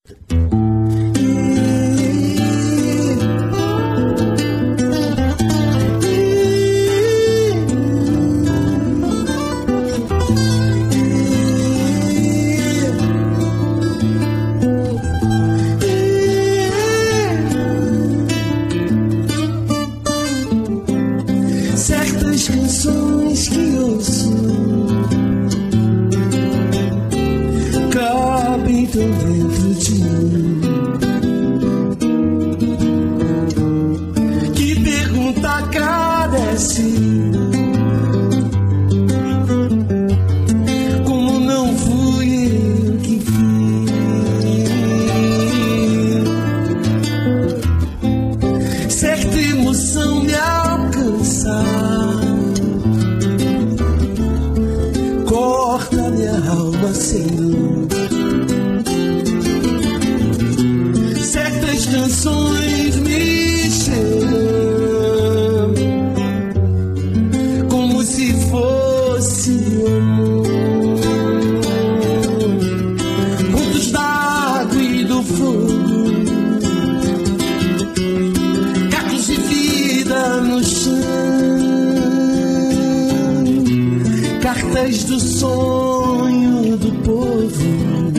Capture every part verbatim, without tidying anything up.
Do sonho do povo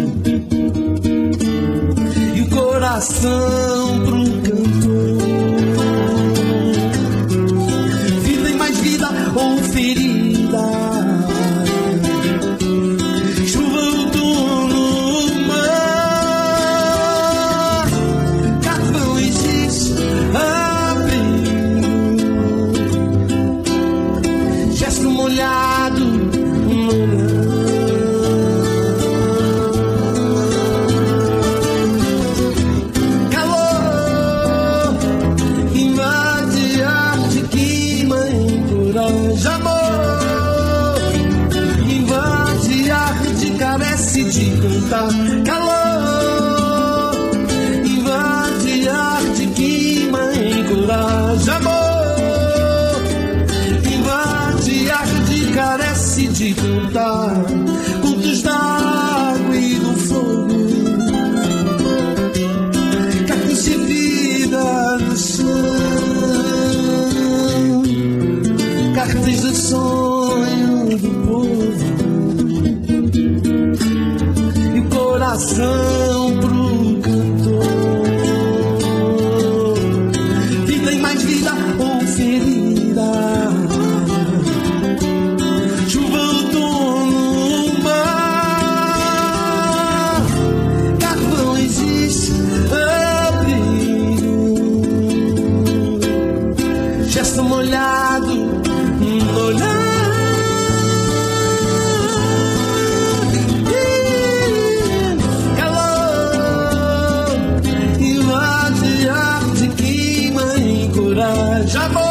e o coração pro cantor. Vida e mais vida ou ferida, chuva, outono, mar, carvões diz abril, gesto molhado. Calor invade arte, queima, encoraja, amor invade arte, carece de cantar. Calor invade arte, queima, encoraja, amor invade arte, carece de cantar. Contos d'água e do fogo, cacos de vida no chão, cartas de sonho do povo e o coração pro cantor. Vida e mais vida ou ferida, gesto molhado, molhado, calor invade arte, queima, encoraja, amor